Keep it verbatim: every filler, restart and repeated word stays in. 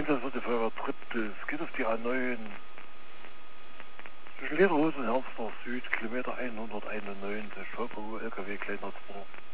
Einsatz wird die Feuerwehr Triptel. Es geht auf die A neun. Zwischen Lederhose und Hermsdorf Süd, Kilometer hunderteinundneunzig, V P U, L K W, Kleinert.